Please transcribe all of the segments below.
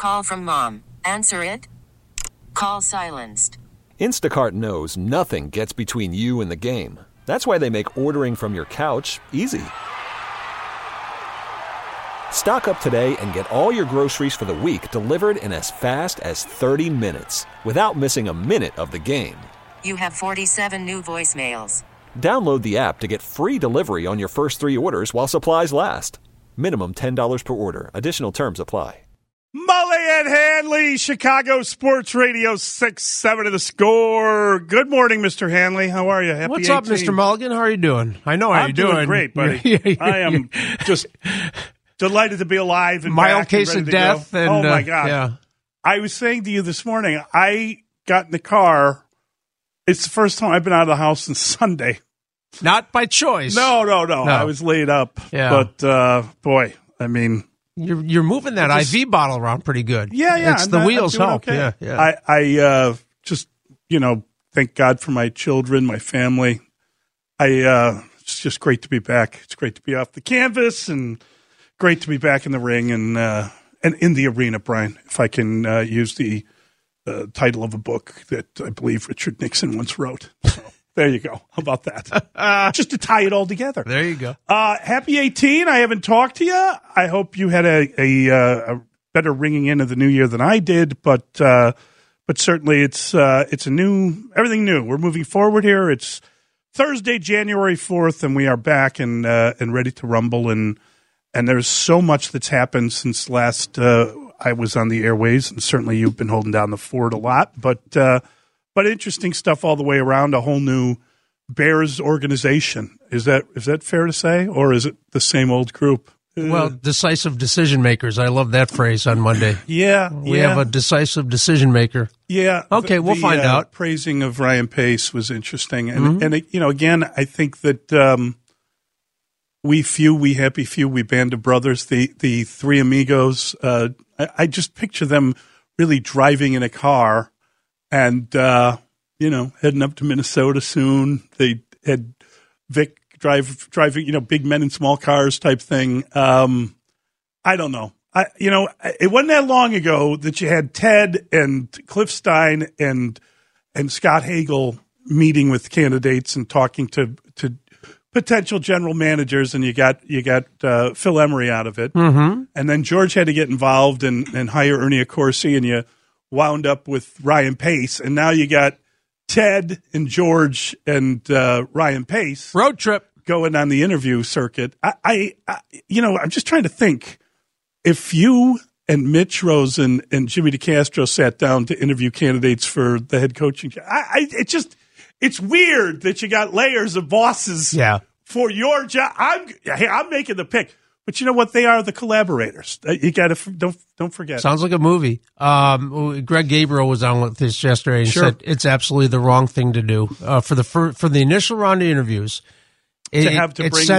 Call from mom. Answer it. Call silenced. Instacart knows nothing gets between you and the game. That's why they make ordering from your couch easy. Stock up today and get all your groceries for the week delivered in as fast as 30 minutes without missing a minute of the game. You have 47 new voicemails. Download the app to get free delivery on your first 3 orders while supplies last. Minimum $10 per order. Additional terms apply. Mully and Hanley, Chicago Sports Radio 6-7 of the Score. Good morning, Mr. Hanley. How are you? Happy What's 18. up, Mr. Mulligan? How are you doing? I know how you're doing. I'm doing great, buddy. I am just delighted to be alive and mild back case and of ready to death. go. And, oh, my God. Yeah. I was saying to you this morning, I got in the car. It's the first time I've been out of the house since Sunday. Not by choice. No. I was laid up. Yeah. But, boy, I mean. You're moving that IV bottle around pretty good. Yeah. It's the wheels help. Okay. Yeah. I just, thank God for my children, my family. It's just great to be back. It's great to be off the canvas and great to be back in the ring and in the arena, Brian, if I can use the title of a book that I believe Richard Nixon once wrote. So, there you go. How about that? Just to tie it all together. There you go. Happy 18. I haven't talked to you. I hope you had a better ringing in of the new year than I did, but certainly it's everything new. We're moving forward here. It's Thursday, January 4th, and we are back and ready to rumble. And there's so much that's happened since last I was on the airways, and certainly you've been holding down the fort a lot. But interesting stuff all the way around. A whole new Bears organization. Is that fair to say, or is it the same old group? Well, decisive decision makers. I love that phrase on Monday. Yeah. We have a decisive decision maker. Yeah. Okay, we'll find out. Praising of Ryan Pace was interesting. And again, I think that we happy few, we band of brothers, the three amigos. I just picture them really driving in a car and, heading up to Minnesota soon. They had Vic driving, big men in small cars type thing. I don't know. It wasn't that long ago that you had Ted and Cliff Stein and Scott Hagel meeting with candidates and talking to potential general managers, and you got Phil Emery out of it. Mm-hmm. And then George had to get involved and hire Ernie Accorsi, and you wound up with Ryan Pace, and now you got Ted and George and Ryan Pace road trip going on the interview circuit. I'm just trying to think if you and Mitch Rosen and Jimmy DeCastro sat down to interview candidates for the head coaching job. It's weird that you got layers of bosses for your job. I'm making the pick. But you know what? They are the collaborators. You got to don't forget. Sounds like a movie. Greg Gabriel was on with this yesterday and Sure. said it's absolutely the wrong thing to do for the initial round of interviews. At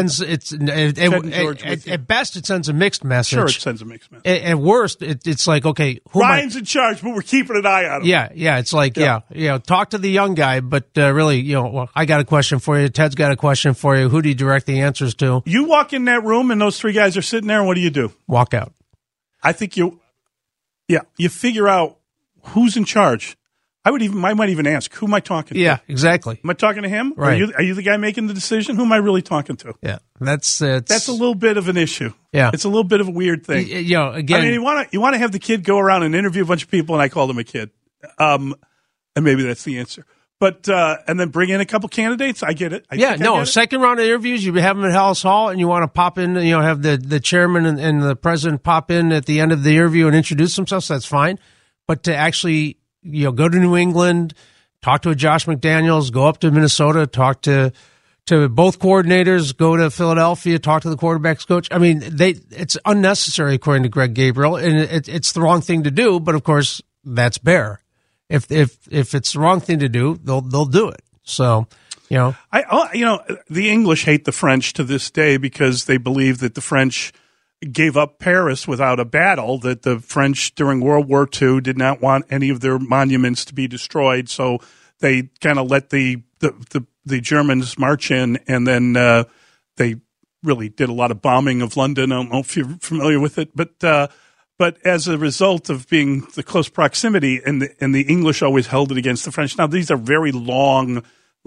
best it sends a mixed message. Sure, it sends a mixed message. At worst, it's like, okay, Ryan's in charge, but we're keeping an eye on him. Yeah. It's like, talk to the young guy, but really, I got a question for you. Ted's got a question for you. Who do you direct the answers to? You walk in that room and those three guys are sitting there, and what do? Walk out. I think you figure out who's in charge. I might even ask, who am I talking to? Yeah, exactly. Am I talking to him? Right. Are you the guy making the decision? Who am I really talking to? Yeah, that's a little bit of an issue. Yeah, it's a little bit of a weird thing. Again, I mean, you want to have the kid go around and interview a bunch of people, and I called him a kid, and maybe that's the answer. But and then bring in a couple candidates. I get it. Second round of interviews, you have them at Hallis Hall, and you want to pop in. Have the chairman and the president pop in at the end of the interview and introduce themselves. That's fine. But to actually go to New England, talk to a Josh McDaniels, go up to Minnesota, talk to both coordinators, go to Philadelphia, talk to the quarterback's coach. I mean, it's unnecessary according to Greg Gabriel, and it's the wrong thing to do. But of course, that's Bear. If it's the wrong thing to do, they'll do it. So, the English hate the French to this day because they believe that the French gave up Paris without a battle, that the French during World War II did not want any of their monuments to be destroyed, so they kind of let the Germans march in, and then they really did a lot of bombing of London. I don't know if you're familiar with it, but But as a result of being the close proximity, and the English always held it against the French. Now, these are very long,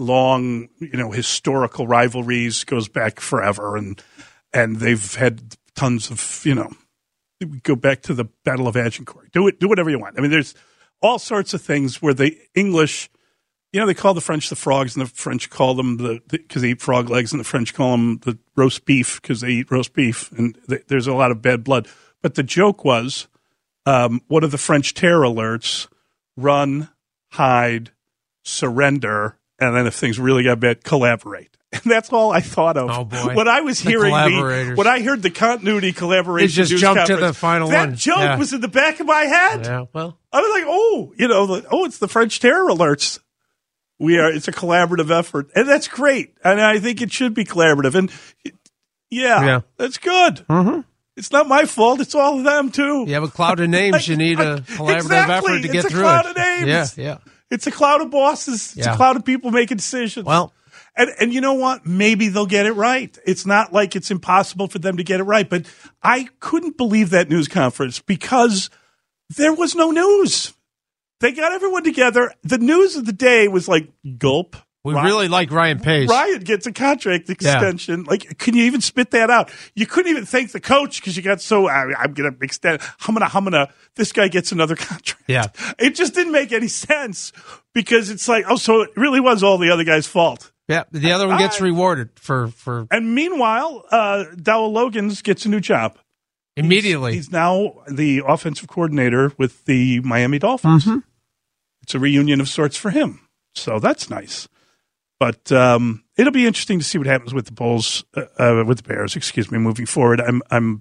historical rivalries, goes back forever, and they've had tons of, we go back to the Battle of Agincourt. Do whatever you want. I mean, there's all sorts of things where the English, they call the French the frogs, and the French call them because they eat frog legs, and the French call them the roast beef because they eat roast beef, and there's a lot of bad blood. But the joke was, what are the French terror alerts? Run, hide, surrender, and then if things really got bad, collaborate. And that's all I thought of. Oh, boy. When I was hearing when I heard the continuity collaboration, it just jumped to the final one. That joke was in the back of my head. Yeah, well, I was like, it's the French terror alerts. It's a collaborative effort, and that's great. And I think it should be collaborative. And yeah. That's good. Mm-hmm. It's not my fault. It's all of them too. You have a cloud of names. You need a collaborative effort to get through it. It's a cloud of names. Yeah. It's a cloud of bosses. It's a cloud of people making decisions. Well. And you know what? Maybe they'll get it right. It's not like it's impossible for them to get it right. But I couldn't believe that news conference because there was no news. They got everyone together. The news of the day was like, gulp. We really like Ryan Pace. Ryan gets a contract extension. Yeah. Like, can you even spit that out? You couldn't even thank the coach because you got so, I'm going to extend, humana. This guy gets another contract. Yeah. It just didn't make any sense because it's like, so it really was all the other guy's fault. Yeah, the other one gets rewarded for. And meanwhile, Dowell Logans gets a new job immediately. He's now the offensive coordinator with the Miami Dolphins. Mm-hmm. It's a reunion of sorts for him, so that's nice. But it'll be interesting to see what happens with the Bulls, with the Bears. Excuse me, moving forward. I'm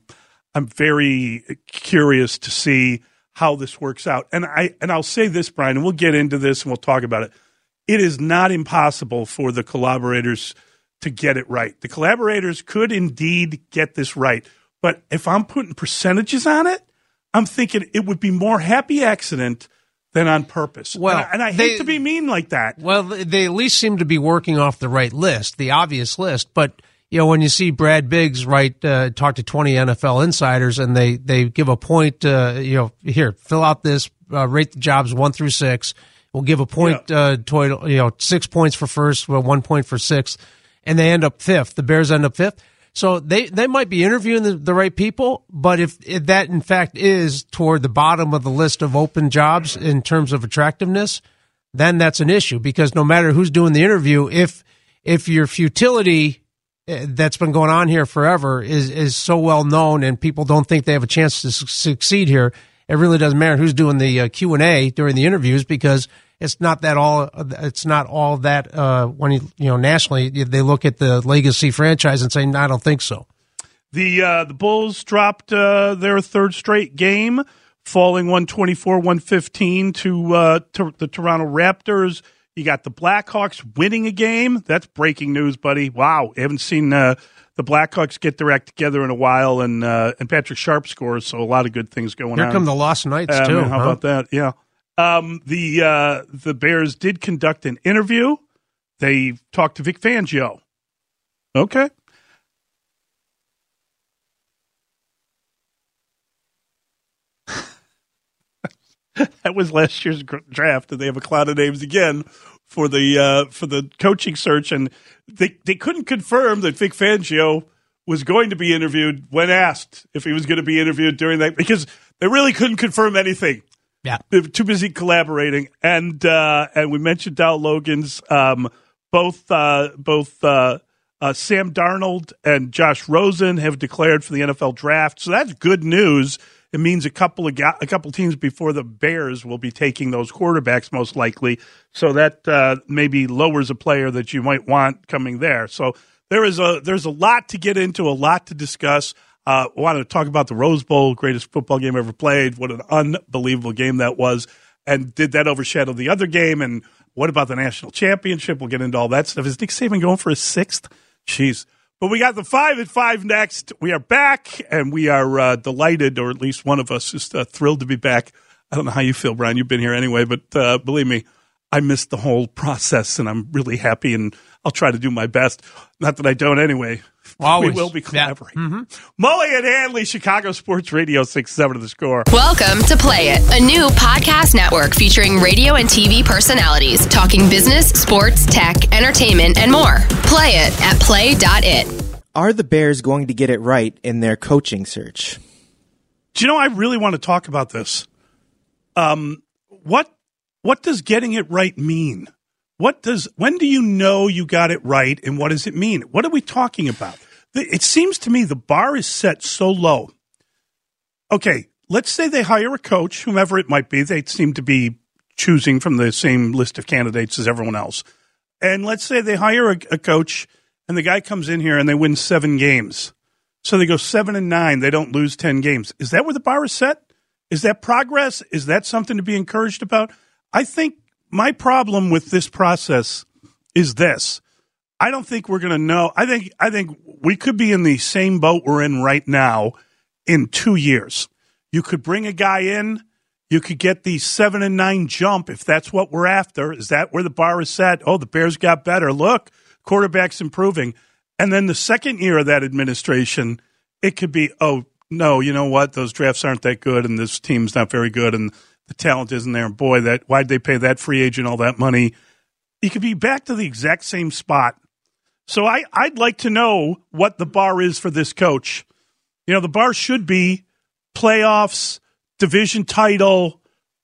very curious to see how this works out. And I'll say this, Brian, and we'll get into this and we'll talk about it. It is not impossible for the collaborators to get it right. The collaborators could indeed get this right. But if I'm putting percentages on it, I'm thinking it would be more happy accident than on purpose. Well, and I hate to be mean like that. Well, they at least seem to be working off the right list, the obvious list. But, when you see Brad Biggs talk to 20 NFL insiders and they give a point, here, fill out this, rate the jobs 1 through 6. We'll give a point toward 6 points for first, 1 point for sixth, and they end up fifth. The Bears end up fifth. So they might be interviewing the right people, but if that in fact is toward the bottom of the list of open jobs in terms of attractiveness, then that's an issue because no matter who's doing the interview, if your futility that's been going on here forever is so well known and people don't think they have a chance to succeed here, it really doesn't matter who's doing the Q&A during the interviews because it's not all that when nationally they look at the legacy franchise and say, no, I don't think so. The Bulls dropped their third straight game, falling 124-115 to the Toronto Raptors. You got the Blackhawks winning a game. That's breaking news, buddy. Wow, I haven't seen the Blackhawks get their act together in a while, and Patrick Sharp scores, so a lot of good things going on. Here come the Lost Knights, too. How about that? Yeah. The Bears did conduct an interview. They talked to Vic Fangio. Okay. That was last year's draft, and they have a cloud of names again for the coaching search, and they couldn't confirm that Vic Fangio was going to be interviewed when asked if he was going to be interviewed during that because they really couldn't confirm anything. Yeah, they were too busy collaborating, and we mentioned Dowell Logans. Both Sam Darnold and Josh Rosen have declared for the NFL draft, so that's good news. It means a couple teams before the Bears will be taking those quarterbacks most likely. So that maybe lowers a player that you might want coming there. So there's a lot to get into, a lot to discuss. I wanted to talk about the Rose Bowl, greatest football game ever played. What an unbelievable game that was. And did that overshadow the other game? And what about the national championship? We'll get into all that stuff. Is Nick Saban going for his sixth? Jeez. But we got the 5 at 5 next. We are back, and we are delighted, or at least one of us is thrilled to be back. I don't know how you feel, Brian. You've been here anyway, but believe me, I missed the whole process, and I'm really happy, and I'll try to do my best. Not that I don't anyway. Always. We will be collaborating. Mully and Hanley, Chicago Sports Radio 6-7 of The Score. Welcome to Play It, a new podcast network featuring radio and TV personalities talking business, sports, tech, entertainment, and more. Play it at play.it. Are the Bears going to get it right in their coaching search? Do you know, I really want to talk about this. What does getting it right mean? When do you know you got it right, and what does it mean? What are we talking about? It seems to me the bar is set so low. Okay, let's say they hire a coach, whomever it might be. They seem to be choosing from the same list of candidates as everyone else. And let's say they hire a coach, and the guy comes in here and they win 7 games. So they go 7-9. They don't lose 10 games. Is that where the bar is set? Is that progress? Is that something to be encouraged about? I think my problem with this process is this. I don't think we're going to know. I think we could be in the same boat we're in right now in 2 years. You could bring a guy in. You could get the 7-9 jump if that's what we're after. Is that where the bar is set? Oh, the Bears got better. Look, quarterback's improving. And then the second year of that administration, it could be, oh, no, you know what? Those drafts aren't that good, and this team's not very good, and the talent isn't there. And boy, why'd they pay that free agent all that money? You could be back to the exact same spot. So I'd like to know what the bar is for this coach. You know, the bar should be playoffs, division title,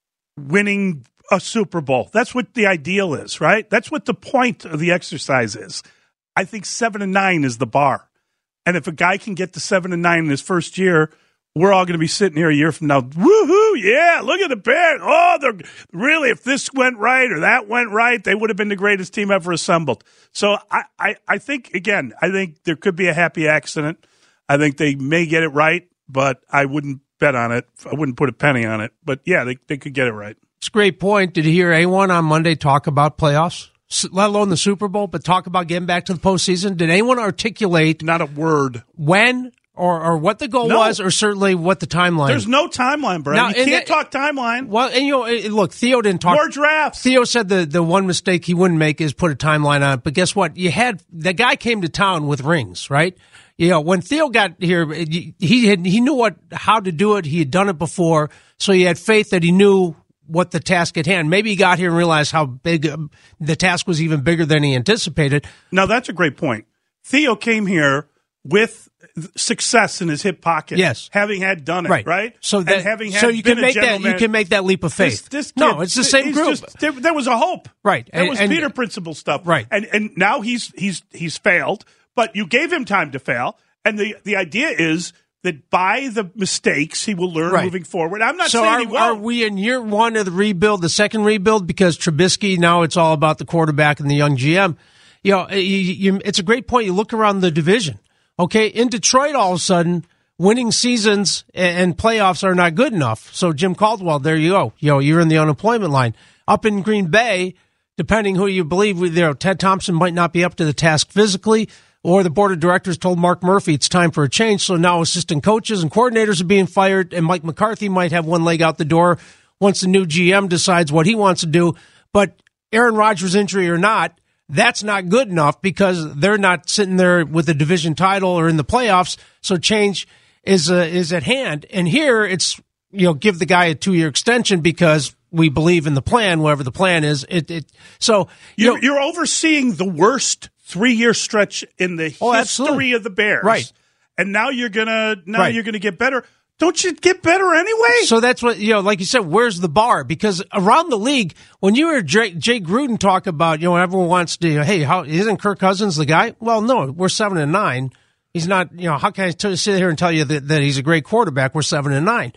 winning a Super Bowl. That's what the ideal is, right? That's what the point of the exercise is. I think 7-9 is the bar. And if a guy can get to 7-9 in his first year, we're all going to be sitting here a year from now. Woohoo! Yeah, look at the Bears. Oh, they're really, if this went right or that went right, they would have been the greatest team ever assembled. So I think, again, I think there could be a happy accident. I think they may get it right, but I wouldn't bet on it. I wouldn't put a penny on it. But, yeah, they could get it right. It's a great point. Did you hear anyone on Monday talk about playoffs, let alone the Super Bowl, but talk about getting back to the postseason? Did anyone articulate? Not a word. When? Or what the goal was, or certainly what the timeline. There's no timeline, bro. You can't talk timeline. Well, and look, Theo didn't talk. More drafts. Theo said the one mistake he wouldn't make is put a timeline on it. But guess what? The guy came to town with rings, right? You know, when Theo got here, he knew how to do it. He had done it before, so he had faith that he knew what the task at hand. Maybe he got here and realized how big the task was, even bigger than he anticipated. Now, that's a great point. Theo came here with success in his hip pocket. Yes, having had done it, right? So and having had you can make that you can make that leap of faith. This kid, no, it's the same group. There was a hope, right? That was Peter Principle stuff, right? And now he's failed, but you gave him time to fail, and the idea is that by the mistakes he will learn moving forward. I'm not saying he won't. Are we in year one of the rebuild, the second rebuild, because Trubisky now it's all about the quarterback and the young GM? You know, it's a great point. You look around the division. Okay, in Detroit, all of a sudden, winning seasons and playoffs are not good enough. So Jim Caldwell, there you go. You know, you're in the unemployment line. Up in Green Bay, depending who you believe, Ted Thompson might not be up to the task physically, or the board of directors told Mark Murphy it's time for a change. So now assistant coaches and coordinators are being fired, and Mike McCarthy might have one leg out the door once the new GM decides what he wants to do. But Aaron Rodgers' injury or not, that's not good enough because they're not sitting there with a division title or in the playoffs. So change is at hand. And here it's, give the guy a 2-year extension because we believe in the plan, whatever the plan is. So you're overseeing the worst 3-year stretch in the history of the Bears. Right. And now you're going to get better. Don't you get better anyway? So that's what, like you said, where's the bar? Because around the league, when you hear Jay Gruden talk about, everyone wants to, hey, isn't Kirk Cousins the guy? Well, no, we're 7-9. He's not, how can I sit here and tell you that he's a great quarterback? We're 7-9.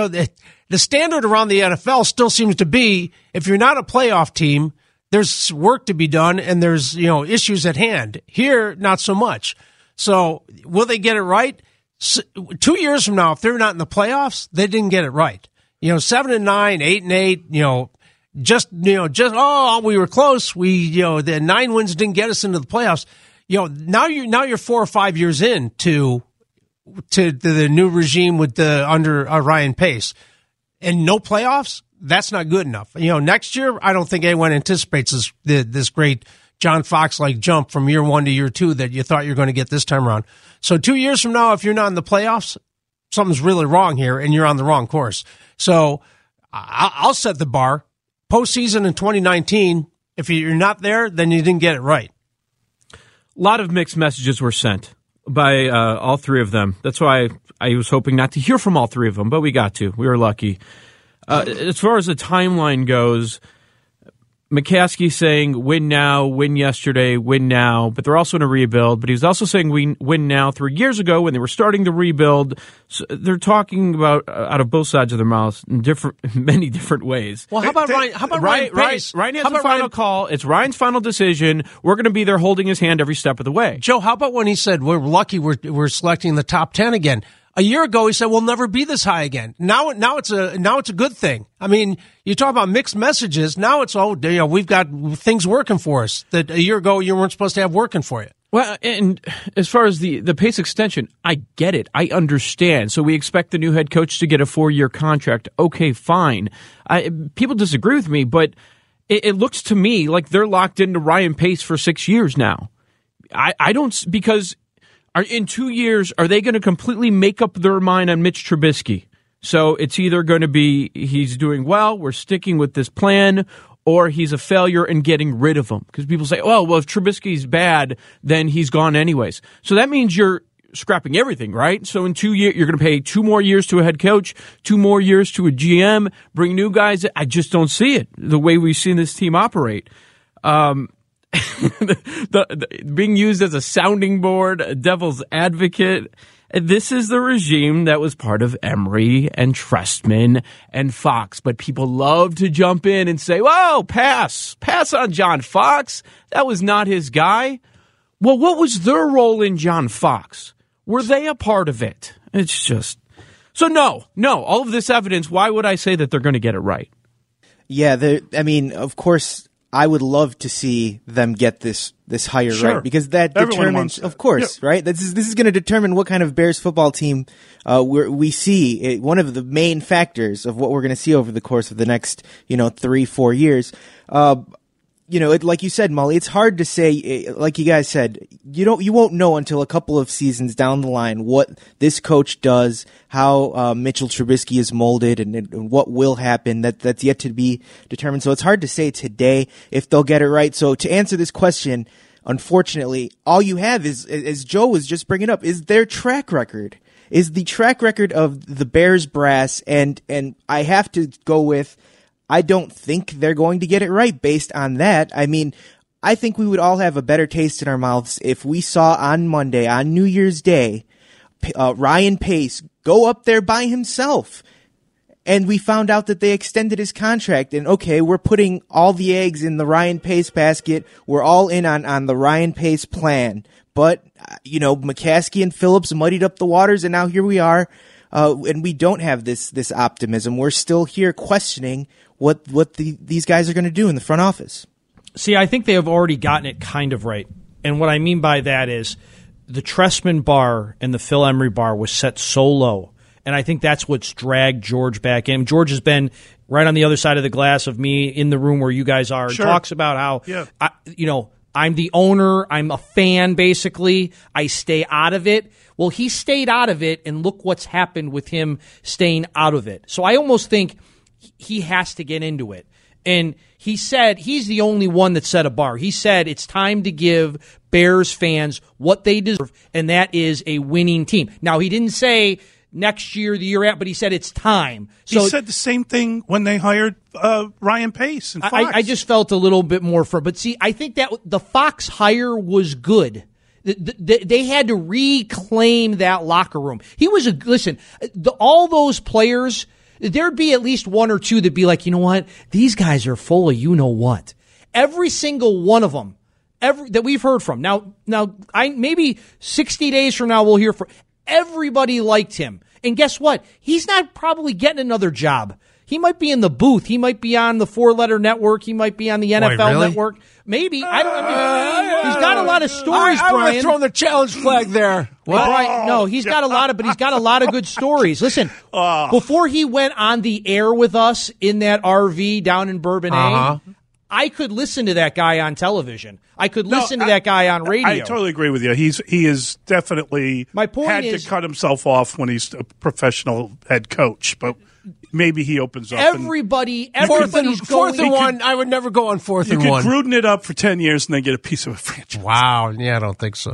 The standard around the NFL still seems to be, if you're not a playoff team, there's work to be done and there's, issues at hand. Here, not so much. So will they get it right? 2 years from now, if they're not in the playoffs, they didn't get it right. 7-9, 8-8, we were close. The 9 wins didn't get us into the playoffs. Now you're 4 or 5 years in to the new regime with under Ryan Pace, and no playoffs. that's not good enough. Next year, I don't think anyone anticipates this great John Fox-like jump from year 1 to year 2 that you thought you were going to get this time around. So 2 years from now, if you're not in the playoffs, something's really wrong here and you're on the wrong course. So I'll set the bar. Postseason in 2019, if you're not there, then you didn't get it right. A lot of mixed messages were sent by all three of them. That's why I was hoping not to hear from all three of them, but we got to. We were lucky. As far as the timeline goes, McCaskey saying win now, win yesterday, win now, but they're also in a rebuild. But he's also saying win now 3 years ago when they were starting the rebuild. So they're talking about out of both sides of their mouths in many different ways. Well, how about Ryan Pace? Ryan has a final call. It's Ryan's final decision. We're going to be there holding his hand every step of the way. Joe, how about when he said we're lucky we're selecting the top 10 again? A year ago, he said we'll never be this high again. Now it's a good thing. I mean, you talk about mixed messages. Now it's we've got things working for us that a year ago you weren't supposed to have working for you. Well, and as far as the Pace extension, I get it. I understand. So we expect the new head coach to get a 4-year contract. Okay, fine. People disagree with me, but it looks to me like they're locked into Ryan Pace for 6 years now. I don't, because in 2 years, are they going to completely make up their mind on Mitch Trubisky? So it's either going to be he's doing well, we're sticking with this plan, or he's a failure and getting rid of him. Because people say, well, if Trubisky's bad, then he's gone anyways. So that means you're scrapping everything, right? So in 2 years, you're going to pay 2 more years to a head coach, 2 more years to a GM, bring new guys. I just don't see it the way we've seen this team operate. Being used as a sounding board, a devil's advocate. This is the regime that was part of Emery and Trestman and Fox. But people love to jump in and say, whoa, pass on John Fox. That was not his guy. Well, what was their role in John Fox? Were they a part of it? It's just... So no, all of this evidence, why would I say that they're going to get it right? Yeah, of course... I would love to see them get this hire right, because that determines, of course, right? This is going to determine what kind of Bears football team we see. One of the main factors of what we're going to see over the course of the next 3-4 years. Like you said, Molly, it's hard to say. Like you guys said, you won't know until a couple of seasons down the line what this coach does, how Mitchell Trubisky is molded, and what will happen. That's yet to be determined. So it's hard to say today if they'll get it right. So to answer this question, unfortunately, all you have is, as Joe was just bringing up, is their track record. Is the track record of the Bears brass, and I have to go with, I don't think they're going to get it right based on that. I mean, I think we would all have a better taste in our mouths if we saw on Monday, on New Year's Day, Ryan Pace go up there by himself. And we found out that they extended his contract. And okay, we're putting all the eggs in the Ryan Pace basket. We're all in on the Ryan Pace plan. But, McCaskey and Phillips muddied up the waters, and now here we are. And we don't have this optimism. We're still here questioning what these guys are going to do in the front office. See, I think they have already gotten it kind of right. And what I mean by that is the Trestman bar and the Phil Emery bar was set so low. And I think that's what's dragged George back in. George has been right on the other side of the glass of me in the room where you guys are and talks about how, I'm the owner. I'm a fan, basically. I stay out of it. Well, he stayed out of it, and look what's happened with him staying out of it. So I almost think he has to get into it. And he said he's the only one that set a bar. He said it's time to give Bears fans what they deserve, and that is a winning team. Now, he didn't say next year, the year after, but he said it's time. So he said the same thing when they hired Ryan Pace and Fox. I just felt a little bit more but see, I think that the Fox hire was good. They had to reclaim that locker room. He was all those players, there'd be at least one or two that'd be like, you know what? These guys are full of you-know-what. Every single one of them that we've heard from. Now, maybe 60 days from now we'll hear from everybody liked him. And guess what? He's not probably getting another job. He might be in the booth. He might be on the 4-letter network. He might be on the NFL network. Maybe. He's got a lot of stories, Brian. I would have thrown the challenge flag there. What? Brian, no, he's got a lot of good stories. Listen, before he went on the air with us in that RV down in Bourbonnais, I could listen to that guy on television. I could listen to that guy on radio. I totally agree with you. He is definitely to cut himself off when he's a professional head coach, but maybe he opens up. Everybody's fourth and one. I would never go on fourth and one. You could Gruden it up for 10 years and then get a piece of a franchise. Wow. Yeah, I don't think so.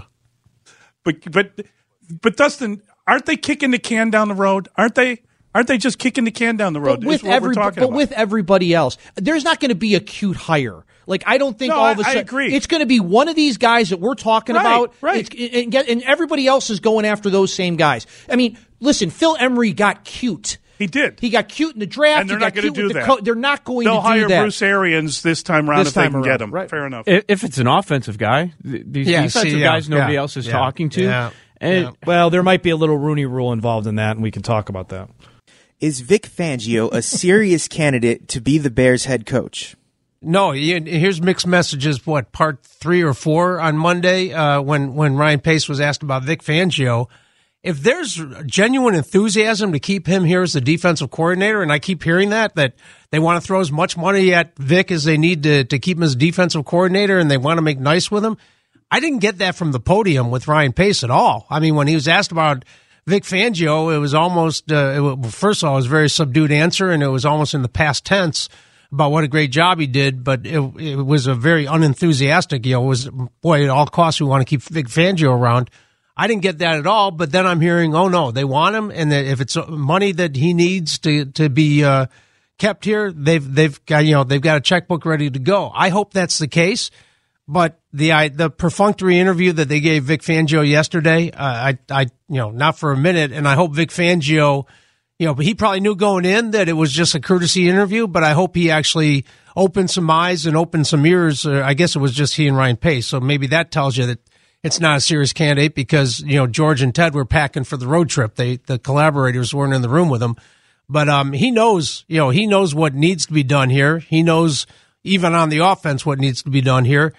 But Dustin, aren't they kicking the can down the road? Aren't they just kicking the can down the road? With everybody else, there's not going to be a cute hire. Like, I don't think all of a sudden. I agree. It's going to be one of these guys that we're talking about. Right. And everybody else is going after those same guys. I mean, listen, Phil Emery got cute. He did. He got cute in the draft. And they're not going to do that. They're not going to do that. They'll hire Bruce Arians this time around if they can get him. Right. Fair enough. If it's an offensive guy, these defensive guys nobody else is talking to. Well, there might be a little Rooney Rule involved in that, and we can talk about that. Is Vic Fangio a serious candidate to be the Bears head coach? No, here's mixed messages. Part 3 or 4 on Monday when Ryan Pace was asked about Vic Fangio. If there's genuine enthusiasm to keep him here as the defensive coordinator, and I keep hearing that they want to throw as much money at Vic as they need to keep him as defensive coordinator, and they want to make nice with him. I didn't get that from the podium with Ryan Pace at all. I mean, when he was asked about Vic Fangio, it was almost, first of all, it was a very subdued answer, and it was almost in the past tense about what a great job he did, but it was a very unenthusiastic, it was, at all costs we want to keep Vic Fangio around. I didn't get that at all, but then I'm hearing, oh no, they want him, and that if it's money that he needs to be kept here, they've got a checkbook ready to go. I hope that's the case, but the perfunctory interview that they gave Vic Fangio yesterday, I not for a minute, and I hope Vic Fangio, but he probably knew going in that it was just a courtesy interview, but I hope he actually opened some eyes and opened some ears. I guess it was just he and Ryan Pace, so maybe that tells you that it's not a serious candidate because, George and Ted were packing for the road trip. The collaborators weren't in the room with him. But he knows what needs to be done here. He knows even on the offense what needs to be done here.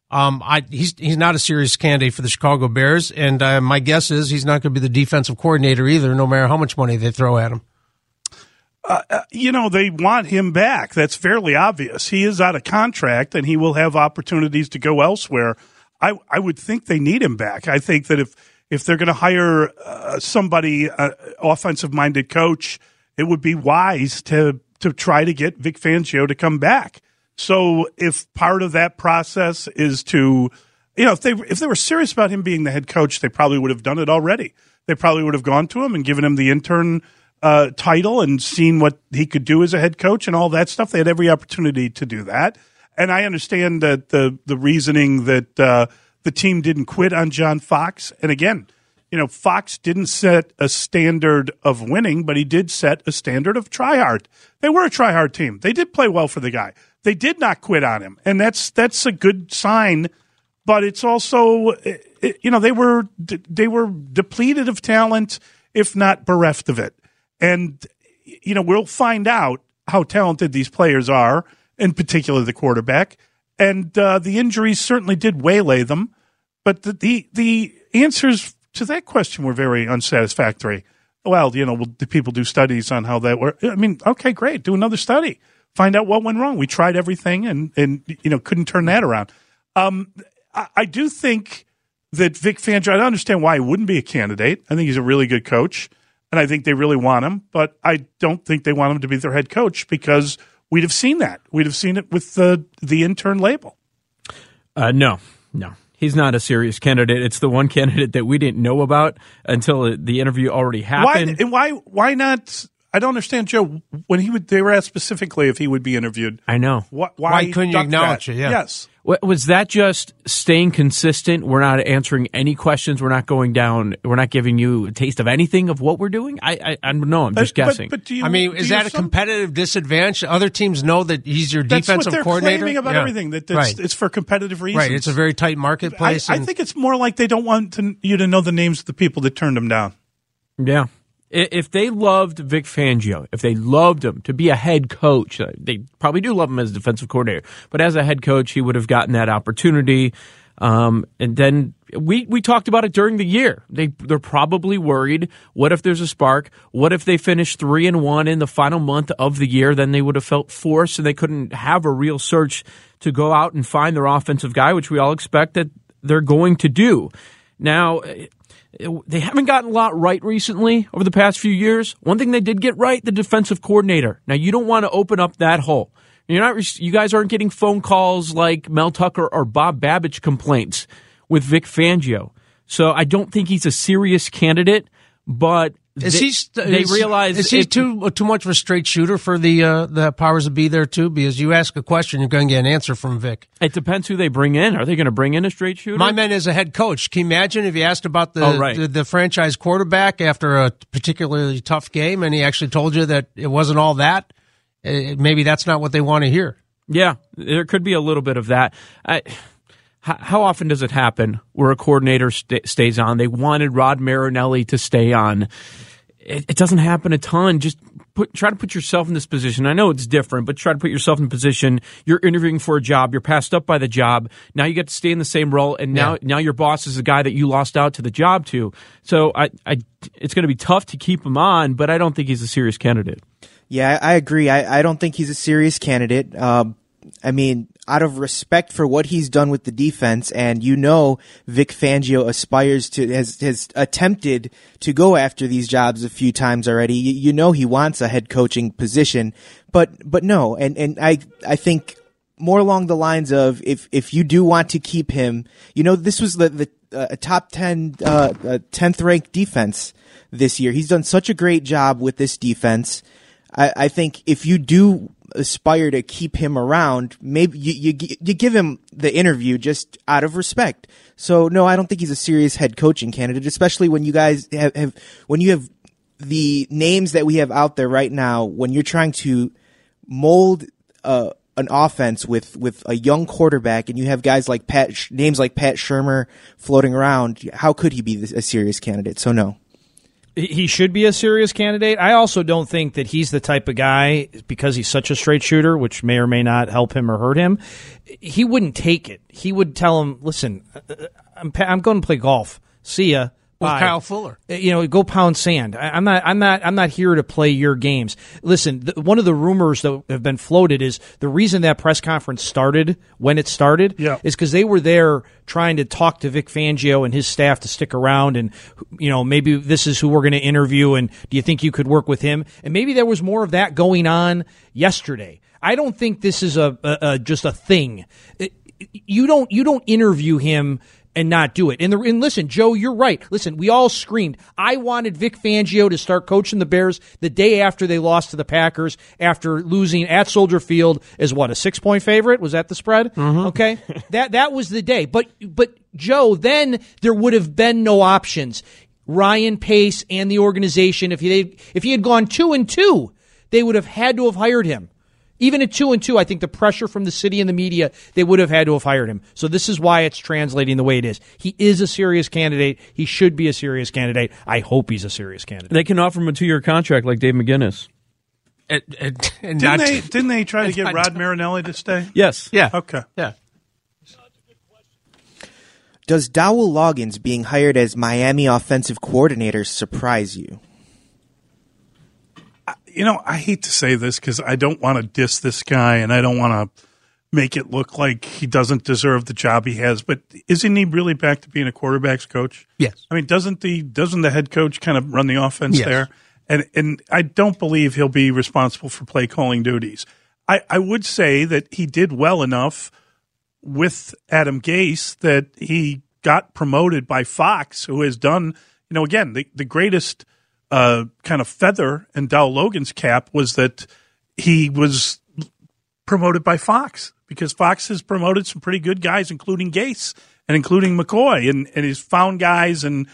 He's not a serious candidate for the Chicago Bears, and my guess is he's not going to be the defensive coordinator either, no matter how much money they throw at him. They want him back. That's fairly obvious. He is out of contract, and he will have opportunities to go elsewhere. I would think they need him back. I think that if they're going to hire somebody, offensive-minded coach, it would be wise to try to get Vic Fangio to come back. So if part of that process is to, if they were serious about him being the head coach, they probably would have done it already. They probably would have gone to him and given him the intern title and seen what he could do as a head coach and all that stuff. They had every opportunity to do that. And I understand that the reasoning that the team didn't quit on John Fox. And again, Fox didn't set a standard of winning, but he did set a standard of try hard. They were a try hard team. They did play well for the guy. They did not quit on him, and that's a good sign. But it's also, they were depleted of talent, if not bereft of it. And we'll find out how talented these players are, in particular the quarterback. And the injuries certainly did waylay them, but the answers to that question were very unsatisfactory. Well, the people do studies on how that works. I mean, okay, great, do another study. Find out what went wrong. We tried everything and couldn't turn that around. I do think that Vic Fangio, I don't understand why he wouldn't be a candidate. I think he's a really good coach, and I think they really want him, but I don't think they want him to be their head coach because we'd have seen that. We'd have seen it with the intern label. No. He's not a serious candidate. It's the one candidate that we didn't know about until the interview already happened. Why not? I don't understand, Joe. When they were asked specifically if he would be interviewed. I know. Why couldn't you acknowledge it? Yeah. Yes. Was that just staying consistent? We're not answering any questions. We're not going down. We're not giving you a taste of anything of what we're doing. I don't know. I'm just guessing. But is that a competitive disadvantage? Other teams know that he's your defensive coordinator. That's what they're claiming about everything. That it's for competitive reasons. Right. It's a very tight marketplace. I think it's more like they don't want you to know the names of the people that turned him down. Yeah. If they loved Vic Fangio, if they loved him to be a head coach, they probably do love him as defensive coordinator. But as a head coach, he would have gotten that opportunity. And then we talked about it during the year. They're probably worried. What if there's a spark? What if they finish 3-1 in the final month of the year? Then they would have felt forced, and they couldn't have a real search to go out and find their offensive guy, which we all expect that they're going to do. Now, they haven't gotten a lot right recently over the past few years. One thing they did get right, the defensive coordinator. Now, you don't want to open up that hole. You guys aren't getting phone calls like Mel Tucker or Bob Babbage complaints with Vic Fangio. So I don't think he's a serious candidate, but they realize... Is he too much of a straight shooter for the powers that be there, too? Because you ask a question, you're going to get an answer from Vic. It depends who they bring in. Are they going to bring in a straight shooter? My man is a head coach. Can you imagine if you asked about the franchise quarterback after a particularly tough game and he actually told you that it wasn't all that? Maybe that's not what they want to hear. Yeah, there could be a little bit of that. How often does it happen where a coordinator stays on? They wanted Rod Marinelli to stay on. It doesn't happen a ton. Just try to put yourself in this position. I know it's different, but try to put yourself in a position. You're interviewing for a job. You're passed up by the job. Now you get to stay in the same role, and now your boss is the guy that you lost out to the job to. So it's going to be tough to keep him on, but I don't think he's a serious candidate. Yeah, I agree. I don't think he's a serious candidate. I mean, out of respect for what he's done with the defense, and Vic Fangio aspires to, has attempted to go after these jobs a few times already. He wants a head coaching position, but no. And I think more along the lines of if you do want to keep him, this was the top 10th ranked defense this year. He's done such a great job with this defense. I think if you do aspire to keep him around, maybe you give him the interview just out of respect. So no, I don't think he's a serious head coaching candidate, especially when you guys when you have the names that we have out there right now, when you're trying to mold an offense with a young quarterback, and you have guys like names like Pat Shurmur floating around. How could he be a serious candidate? So no. He should be a serious candidate. I also don't think that he's the type of guy, because he's such a straight shooter, which may or may not help him or hurt him. He wouldn't take it. He would tell him, "Listen, I'm going to play golf. See ya." With Kyle Fuller, go pound sand. I'm not here to play your games. Listen, one of the rumors that have been floated is the reason that press conference started when it started is because they were there trying to talk to Vic Fangio and his staff to stick around, and maybe this is who we're going to interview, and do you think you could work with him? And maybe there was more of that going on yesterday. I don't think this is just a thing. You don't interview him and not do it. And listen, Joe, you're right. Listen, we all screamed. I wanted Vic Fangio to start coaching the Bears the day after they lost to the Packers, after losing at Soldier Field as a 6-point favorite. Was that the spread? Mm-hmm. Okay. That was the day. But Joe, then there would have been no options. Ryan Pace and the organization, if he had gone 2-2, they would have had to have hired him. Even at 2-2, I think the pressure from the city and the media, they would have had to have hired him. So this is why it's translating the way it is. He is a serious candidate. He should be a serious candidate. I hope he's a serious candidate. They can offer him a 2-year contract like Dave McGinnis. Didn't they try to get Rod Marinelli to stay? Yes. Yeah. Okay. Yeah. Does Dowell Loggins being hired as Miami offensive coordinator surprise you? I hate to say this because I don't want to diss this guy, and I don't want to make it look like he doesn't deserve the job he has. But isn't he really back to being a quarterback's coach? Yes. I mean, doesn't the head coach kind of run the offense there? And I don't believe he'll be responsible for play calling duties. I would say that he did well enough with Adam Gase that he got promoted by Fox, who has done, again, the greatest kind of feather in Dowell Logan's cap was that he was promoted by Fox, because Fox has promoted some pretty good guys, including Gase and including McCoy, and he's found guys. And,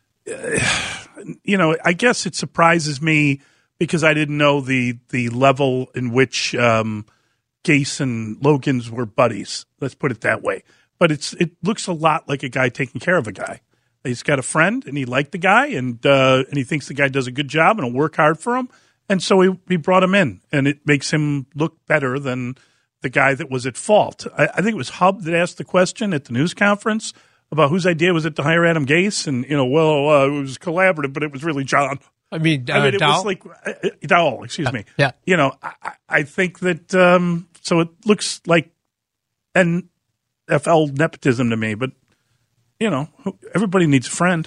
I guess it surprises me because I didn't know the level in which Gase and Logans were buddies. Let's put it that way. But it looks a lot like a guy taking care of a guy. He's got a friend, and he liked the guy, and he thinks the guy does a good job and will work hard for him. And so he brought him in, and it makes him look better than the guy that was at fault. I think it was Hub that asked the question at the news conference about whose idea was it to hire Adam Gase, and it was collaborative, but it was really John. It was like Dowell. Excuse me. Yeah. I think that so it looks like NFL nepotism to me, but everybody needs a friend.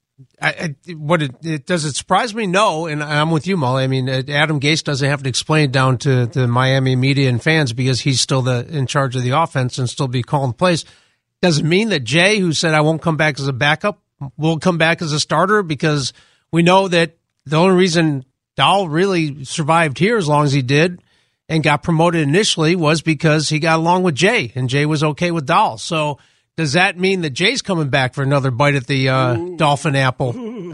Does it surprise me? No, and I'm with you, Molly. I mean, Adam Gase doesn't have to explain it down to the Miami media and fans because he's still in charge of the offense and still be calling plays. Does it mean that Jay, who said I won't come back as a backup, will come back as a starter? Because we know that the only reason Dowell really survived here as long as he did and got promoted initially was because he got along with Jay, and Jay was okay with Dowell. So does that mean that Jay's coming back for another bite at the Dolphin apple?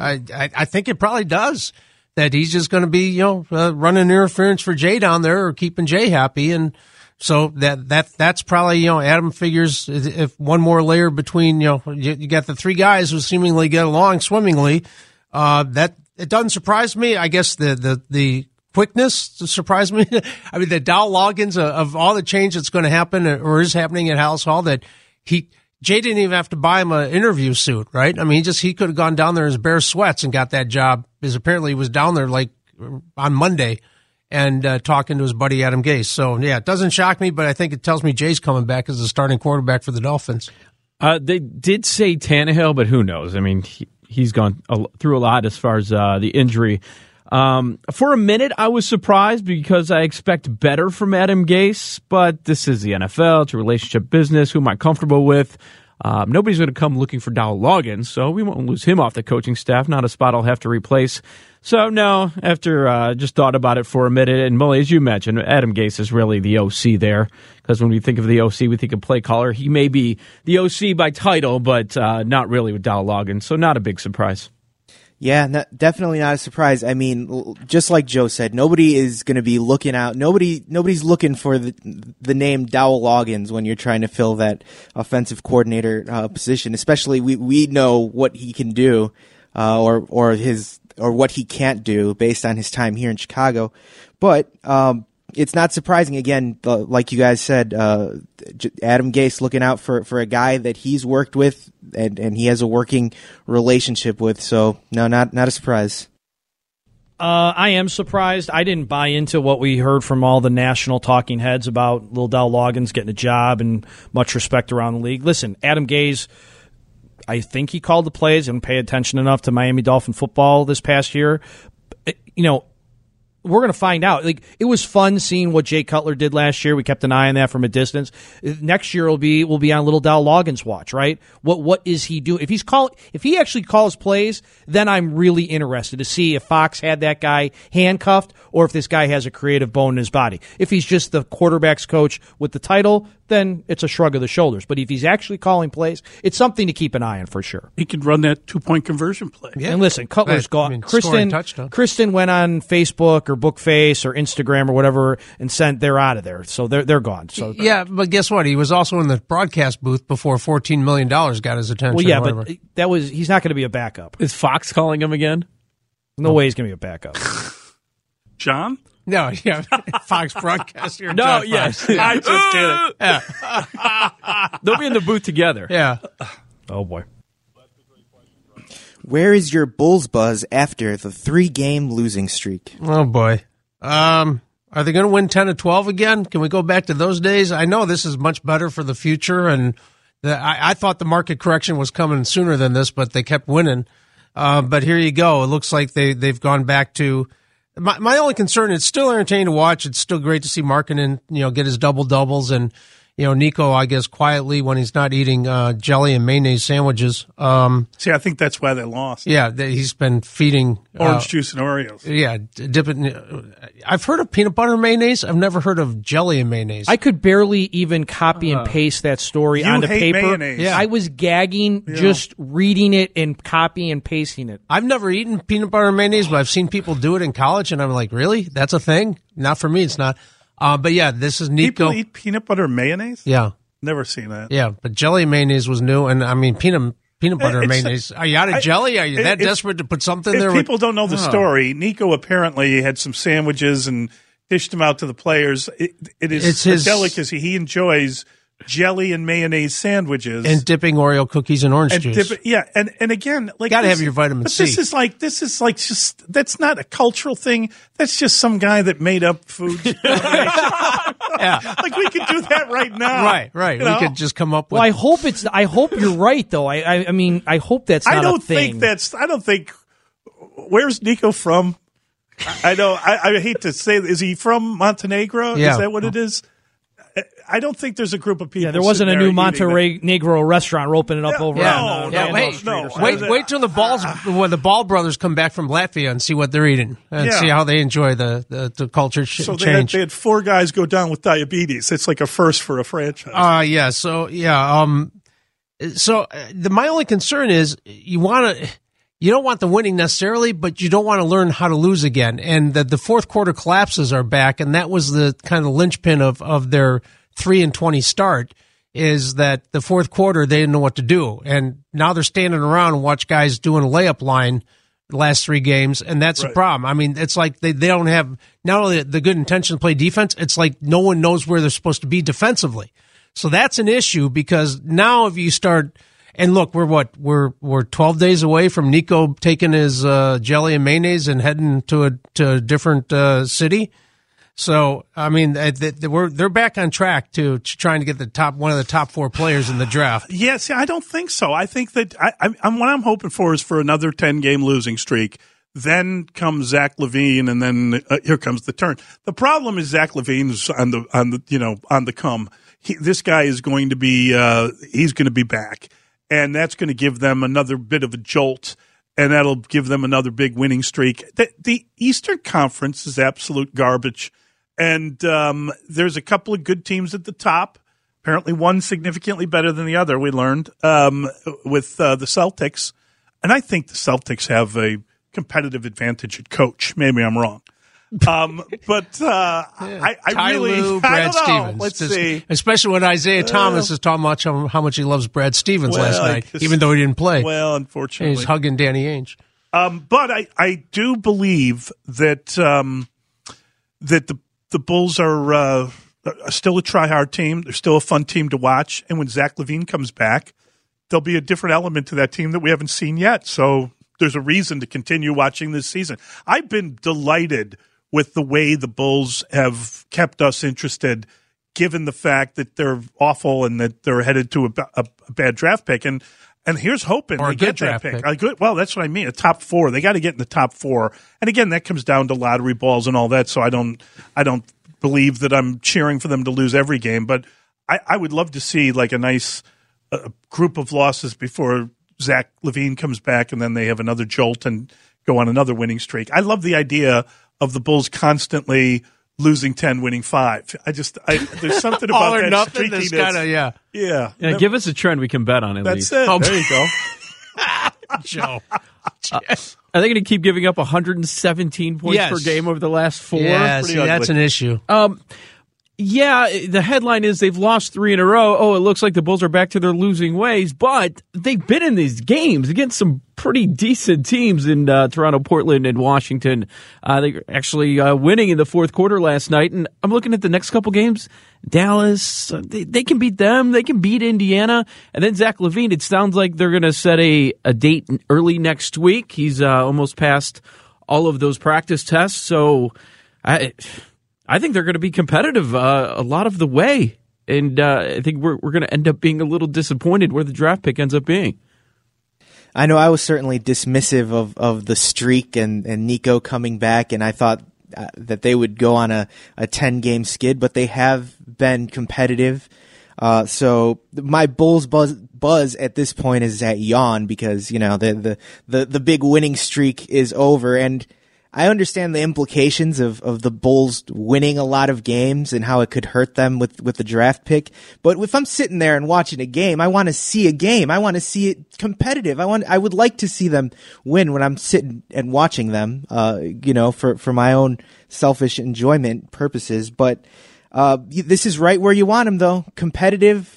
I think it probably does. That he's just going to be, running interference for Jay down there or keeping Jay happy. And so that's probably, Adam figures if one more layer between, you got the three guys who seemingly get along swimmingly, that it doesn't surprise me. I guess the quickness surprised me. I mean, the Dowell Loggins of all the change that's going to happen or is happening at Halas Hall, that Jay didn't even have to buy him an interview suit, right? I mean, he could have gone down there in his bare sweats and got that job, because apparently he was down there like on Monday and talking to his buddy Adam Gase. So, yeah, it doesn't shock me, but I think it tells me Jay's coming back as the starting quarterback for the Dolphins. They did say Tannehill, but who knows? I mean, he's gone through a lot as far as the injury. For a minute, I was surprised because I expect better from Adam Gase, but this is the NFL. It's a relationship business. Who am I comfortable with? Nobody's going to come looking for Dowell Loggins, so we won't lose him off the coaching staff. Not a spot I'll have to replace. So, no, after just thought about it for a minute, and Molly, as you mentioned, Adam Gase is really the OC there, because when we think of the OC, we think of play caller. He may be the OC by title, but not really with Dowell Loggins, so not a big surprise. Yeah, definitely not a surprise. I mean, just like Joe said, nobody is going to be looking out. Nobody's looking for the name Dowell Loggins when you're trying to fill that offensive coordinator position. Especially, we know what he can do, or what he can't do based on his time here in Chicago. But it's not surprising. Again, like you guys said, Adam Gase looking out for a guy that he's worked with and he has a working relationship with. So, no, not a surprise. I am surprised. I didn't buy into what we heard from all the national talking heads about Lil Dowell Loggins getting a job and much respect around the league. Listen, Adam Gase, I think he called the plays and paid attention enough to Miami Dolphin football this past year. We're going to find out. Like, it was fun seeing what Jay Cutler did last year. We kept an eye on that from a distance. Next year we'll be on Little Dowell Loggins' watch, right? What is he doing? If he actually calls plays, then I'm really interested to see if Fox had that guy handcuffed or if this guy has a creative bone in his body. If he's just the quarterback's coach with the title, then it's a shrug of the shoulders. But if he's actually calling plays, it's something to keep an eye on for sure. He could run that 2-point conversion play. Yeah. And listen, Cutler's gone. I mean, Kristen went on Facebook or Bookface or Instagram or whatever and sent they're out of there. So they're gone. So yeah, but guess what? He was also in the broadcast booth before $14 million got his attention. Well, yeah, but he's not going to be a backup. Is Fox calling him again? No way he's going to be a backup. John? No, yeah, Fox broadcaster. No, yes. I just kidding. Yeah. They'll be in the booth together. Yeah. Oh, boy. Where is your Bulls buzz after the 3-game losing streak? Oh, boy. Are they going to win 10 of 12 again? Can we go back to those days? I know this is much better for the future, and I thought the market correction was coming sooner than this, but they kept winning. But here you go. It looks like they've gone back to... My only concern, it's still entertaining to watch. It's still great to see Markkanen, get his doubles, and Nico, I guess, quietly when he's not eating jelly and mayonnaise sandwiches. See, I think that's why they lost. Yeah, he's been feeding orange juice and Oreos. Yeah, dip it. I've heard of peanut butter and mayonnaise. I've never heard of jelly and mayonnaise. I could barely even copy and paste that story onto paper. Mayonnaise. Yeah. I was gagging just reading it and copying and pasting it. I've never eaten peanut butter and mayonnaise, but I've seen people do it in college, and I'm like, really? That's a thing? Not for me. It's not. But yeah, this is Nico. People eat peanut butter and mayonnaise? Yeah. Never seen that. Yeah, but jelly and mayonnaise was new, and I mean, peanut peanut butter and mayonnaise. Are you out of jelly? Are you that desperate to put something there? If people don't know the story, Nico apparently had some sandwiches and dished them out to the players. It is his delicacy. He enjoys jelly and mayonnaise sandwiches and dipping Oreo cookies in orange juice. And again, like, gotta have your vitamin C. This is like just, that's not a cultural thing. That's just some guy that made up food. Yeah, like we could do that right now. Right. We could just come up with. Well, I hope you're right, though. I mean, I hope that's not a thing. I don't think. Where's Nico from? I know. I hate to say, is he from Montenegro? Yeah. Is that what it is? I don't think there's a group of people. Yeah, there wasn't a new Montenegro restaurant opening up over on Wait till the balls when the Ball brothers come back from Latvia and see what they're eating and see how they enjoy the culture change. They had 4 guys go down with diabetes. It's like a first for a franchise. My only concern is you don't want the winning necessarily, but you don't want to learn how to lose again. And the fourth quarter collapses are back, and that was the kind of linchpin of their 3-20 start, is that the fourth quarter they didn't know what to do. And now they're standing around and watch guys doing a layup line the last 3 games, and that's a problem. I mean, it's like they don't have not only the good intention to play defense, it's like no one knows where they're supposed to be defensively. So that's an issue, because now if you start – and look, we're 12 days away from Nico taking his jelly and mayonnaise and heading to a different city. So I mean, they're back on track to trying to get one of the top 4 players in the draft. Yeah, see, I don't think so. I think that what I'm hoping for is for another 10-game losing streak. Then comes Zach LaVine, and then here comes the turn. The problem is Zach LaVine's on the come. This guy is going to be he's going to be back. And that's going to give them another bit of a jolt, and that'll give them another big winning streak. The Eastern Conference is absolute garbage, and there's a couple of good teams at the top. Apparently one significantly better than the other, we learned, with the Celtics. And I think the Celtics have a competitive advantage at coach. Maybe I'm wrong. But I really, Brad I don't know. Stevens. Let's see. Especially when Isaiah Thomas is talking about how much he loves Brad Stevens last night, even though he didn't play. Well, unfortunately. He's hugging Danny Ainge. But I do believe that that the Bulls are still a try-hard team. They're still a fun team to watch. And when Zach LaVine comes back, there'll be a different element to that team that we haven't seen yet. So there's a reason to continue watching this season. I've been delighted with the way the Bulls have kept us interested, given the fact that they're awful and that they're headed to a bad draft pick. And here's hoping or they get that pick. Well, that's what I mean. A top 4. They got to get in the top 4. And again, that comes down to lottery balls and all that. So I don't believe that I'm cheering for them to lose every game. But I would love to see like a nice group of losses before Zach LaVine comes back, and then they have another jolt and go on another winning streak. I love the idea of the Bulls constantly losing 10, winning 5. There's something about all or that nothing. streakiness. Yeah. Give us a trend we can bet on at least. That's it. There you go. Joe. Are they going to keep giving up 117 points per game over the last 4? Yeah, that's an issue. Yeah, the headline is they've lost 3 in a row. Oh, it looks like the Bulls are back to their losing ways, but they've been in these games against some pretty decent teams in Toronto, Portland, and Washington. They actually winning in the fourth quarter last night, and I'm looking at the next couple games. Dallas, they can beat them. They can beat Indiana. And then Zach LaVine, it sounds like they're going to set a date early next week. He's almost passed all of those practice tests, so I think they're going to be competitive a lot of the way, and I think we're going to end up being a little disappointed where the draft pick ends up being. I know I was certainly dismissive of the streak and Nico coming back, and I thought that they would go on a 10-game skid, but they have been competitive. So my Bulls buzz at this point is at yawn because the big winning streak is over, and I understand the implications of the Bulls winning a lot of games and how it could hurt them with the draft pick. But if I'm sitting there and watching a game, I want to see a game. I want to see it competitive. I would like to see them win when I'm sitting and watching them, for my own selfish enjoyment purposes. But this is right where you want them, though. Competitive,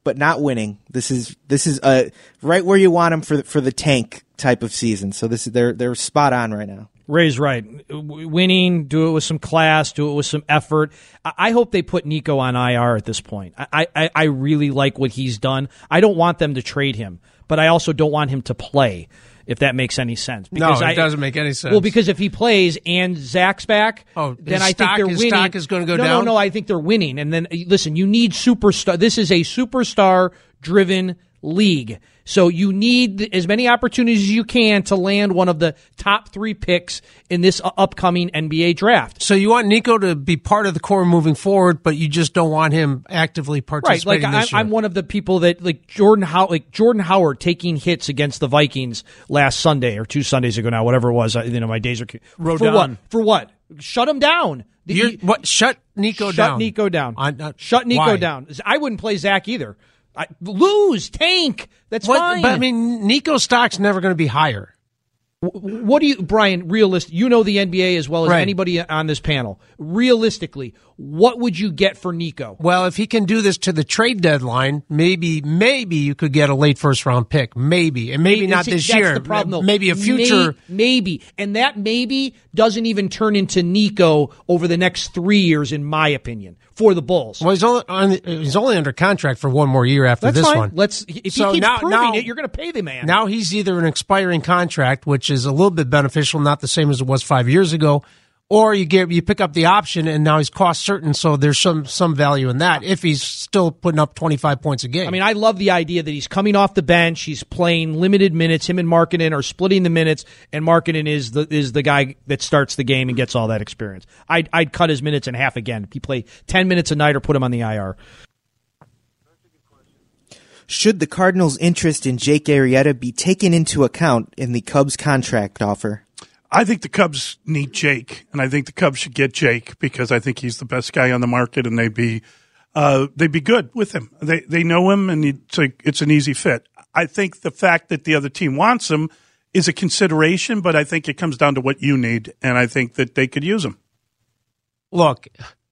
but not winning. This is right where you want them for the tank type of season. So they're spot on right now. Ray's right. Winning, do it with some class, do it with some effort. I hope they put Nico on IR at this point. I really like what he's done. I don't want them to trade him, but I also don't want him to play, if that makes any sense. Because it doesn't make any sense. Well, because if he plays and Zach's back, then I think they're winning. His stock is going to go down? No, I think they're winning. And then, listen, you need superstar. This is a superstar-driven league. So you need as many opportunities as you can to land one of the top 3 picks in this upcoming NBA draft. So you want Nico to be part of the core moving forward, but you just don't want him actively participating this year. I'm one of the people that Jordan Howard taking hits against the Vikings last Sunday or 2 Sundays ago now, whatever it was. My days are for what? Shut him down. Shut Nico down. Shut Nico down. Shut Nico down. I wouldn't play Zach either. Lose, tank. That's fine. But I mean, Nico's stock's never going to be higher. What do you, Brian, realistic? You know the NBA as well as anybody on this panel. Realistically, what would you get for Nico? Well, if he can do this to the trade deadline, maybe you could get a late first round pick. Maybe. And maybe not this year. That's the problem, though. Maybe a future. Maybe. And that maybe doesn't even turn into Nico over the next 3 years, in my opinion, for the Bulls. Well, he's only under contract for 1 more year after this one. If he keeps proving it, you're going to pay the man. Now he's either an expiring contract, which is a little bit beneficial, not the same as it was 5 years ago, or you pick up the option and now he's cost certain, so there's some value in that if he's still putting up 25 points a game. I mean, I love the idea that he's coming off the bench, he's playing limited minutes. Him and Markkanen are splitting the minutes, and Markkanen is the guy that starts the game and gets all that experience. I'd cut his minutes in half again. If he play 10 minutes a night or put him on the IR. Should the Cardinals' interest in Jake Arrieta be taken into account in the Cubs contract offer? I think the Cubs need Jake, and I think the Cubs should get Jake because I think he's the best guy on the market, and they'd be good with him. They know him, and it's an easy fit. I think the fact that the other team wants him is a consideration, but I think it comes down to what you need, and I think that they could use him. Look,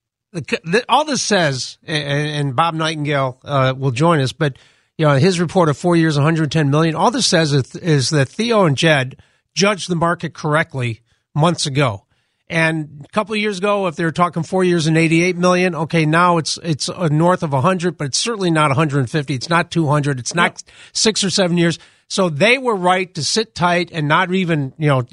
all this says, and Bob Nightingale will join us, but his report of 4 years, $110 million. All this says is that Theo and Jed judged the market correctly months ago. And a couple of years ago, if they were talking 4 years and $88 million, okay, now it's north of 100, but it's certainly not 150. It's not 200. It's not 6 or 7 years. So they were right to sit tight and not even,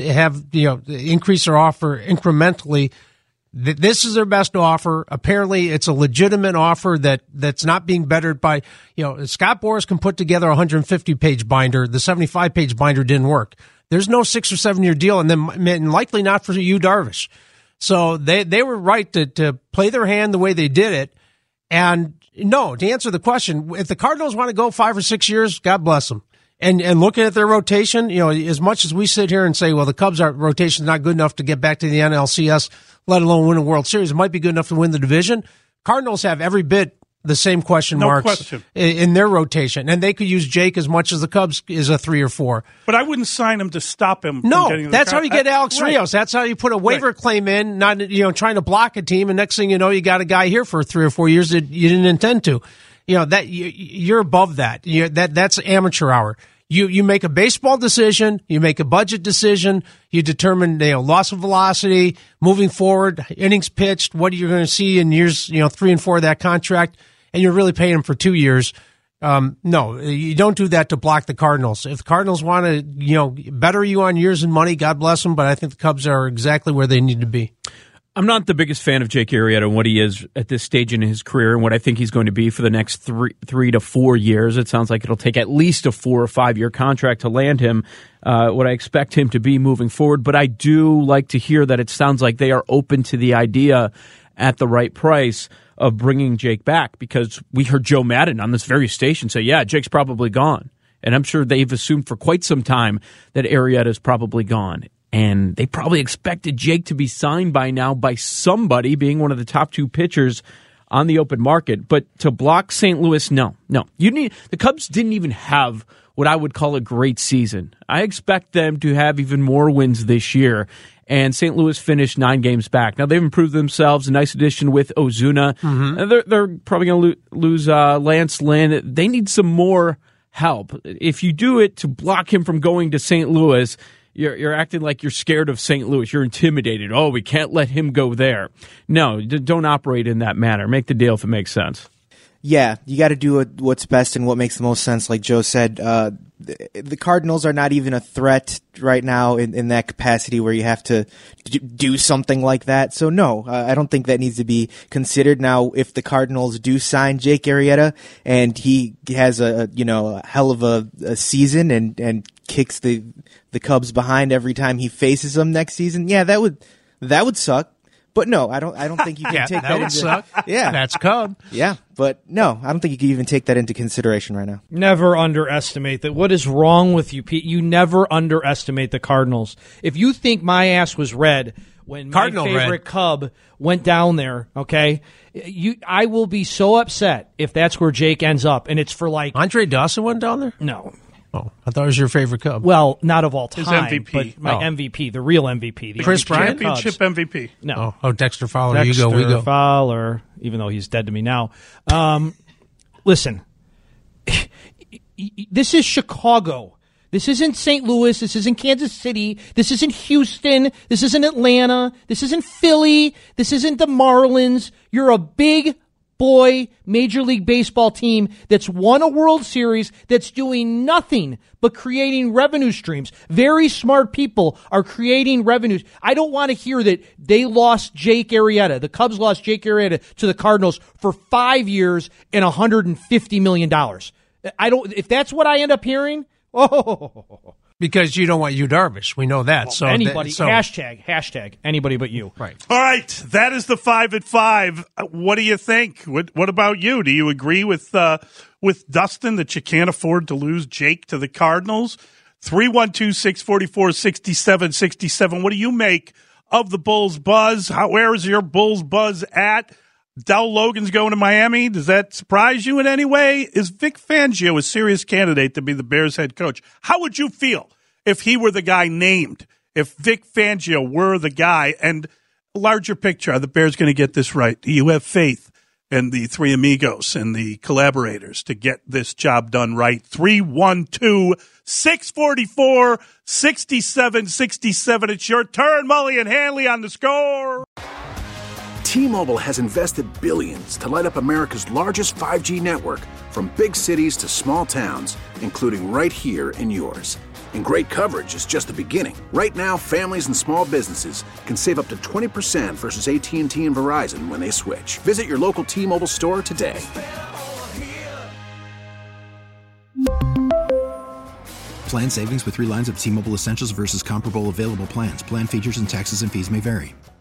increase their offer incrementally. This is their best offer. Apparently, it's a legitimate offer that's not being bettered by, Scott Boras can put together a 150-page binder. The 75-page binder didn't work. There's no 6 or 7 year deal, and likely not for Yu Darvish. So they were right to play their hand the way they did it. And no, to answer the question, if the Cardinals want to go 5 or 6 years, God bless them. And looking at their rotation, as much as we sit here and say, well, the Cubs' rotation is not good enough to get back to the NLCS, let alone win a World Series, it might be good enough to win the division. Cardinals have every bit the same question marks in their rotation, and they could use Jake as much as the Cubs is a 3 or 4. But I wouldn't sign him to stop him. No, from getting that's how you get Alex Rios. That's how you put a waiver claim in, not trying to block a team, and next thing you know, you got a guy here for 3 or 4 years that you didn't intend to. That you're above that. That's amateur hour. You make a baseball decision, you make a budget decision, you determine loss of velocity, moving forward, innings pitched, what you're going to see in years 3 and 4 of that contract, and you're really paying them for 2 years. No, you don't do that to block the Cardinals. If the Cardinals want to better you on years and money, God bless them, but I think the Cubs are exactly where they need to be. I'm not the biggest fan of Jake Arrieta and what he is at this stage in his career and what I think he's going to be for the next 3 to 4 years. It sounds like it'll take at least a 4 or 5 year contract to land him, what I expect him to be moving forward. But I do like to hear that it sounds like they are open to the idea at the right price of bringing Jake back, because we heard Joe Madden on this very station say, yeah, Jake's probably gone. And I'm sure they've assumed for quite some time that Arrieta is probably gone. And they probably expected Jake to be signed by now by somebody, being one of the top 2 pitchers on the open market. But to block St. Louis, no. The Cubs didn't even have what I would call a great season. I expect them to have even more wins this year. And St. Louis finished 9 games back. Now, they've improved themselves. A nice addition with Ozuna. Mm-hmm. They're probably going to lose Lance Lynn. They need some more help. If you do it to block him from going to St. Louis, you're acting like you're scared of St. Louis. You're intimidated. Oh, we can't let him go there. No, don't operate in that manner. Make the deal if it makes sense. Yeah, you got to do what's best and what makes the most sense. Like Joe said, the Cardinals are not even a threat right now in that capacity where you have to do something like that. So no, I don't think that needs to be considered. Now, if the Cardinals do sign Jake Arrieta and he has a hell of a season and kicks the Cubs behind every time he faces them next season, yeah, that would suck. But no, I don't think you can take that would into suck. Yeah, that's Cub. Yeah, but no, I don't think you can even take that into consideration right now. Never underestimate that. What is wrong with you, Pete? You never underestimate the Cardinals. If you think my ass was red when my favorite Cub went down there, okay, I will be so upset if that's where Jake ends up, and it's for like Andre Dawson went down there. No. Oh, I thought it was your favorite Cub. Well, not of all time. His MVP. But my MVP, the real MVP. The Chris Bryant? Championship MVP. No. Oh, Dexter Fowler. We go. Dexter Fowler, even though he's dead to me now. Listen, this is Chicago. This isn't St. Louis. This isn't Kansas City. This isn't Houston. This isn't Atlanta. This isn't Philly. This isn't the Marlins. You're a big boy Major League Baseball team that's won a World Series, that's doing nothing but creating revenue streams. Very smart people are creating revenues. I don't want to hear that they lost Jake Arrieta. The Cubs lost Jake Arrieta to the Cardinals for 5 years and $150 million. If that's what I end up hearing, because you don't want Yu Darvish. We know that. So anybody, hashtag anybody but you. Right. All right. That is the 5 at 5. What do you think? What about you? Do you agree with Dustin that you can't afford to lose Jake to the Cardinals? 312-644-6767. What do you make of the Bulls buzz? Where is your Bulls buzz at? Dell Logan's going to Miami. Does that surprise you in any way? Is Vic Fangio a serious candidate to be the Bears head coach? How would you feel if he were the guy named? If Vic Fangio were the guy? And larger picture, are the Bears going to get this right? Do you have faith in the three amigos and the collaborators to get this job done right? 312-644-6767. It's your turn, Mully and Hanley on the score. T-Mobile has invested billions to light up America's largest 5G network, from big cities to small towns, including right here in yours. And great coverage is just the beginning. Right now, families and small businesses can save up to 20% versus AT&T and Verizon when they switch. Visit your local T-Mobile store today. Plan savings with 3 lines of T-Mobile Essentials versus comparable available plans. Plan features and taxes and fees may vary.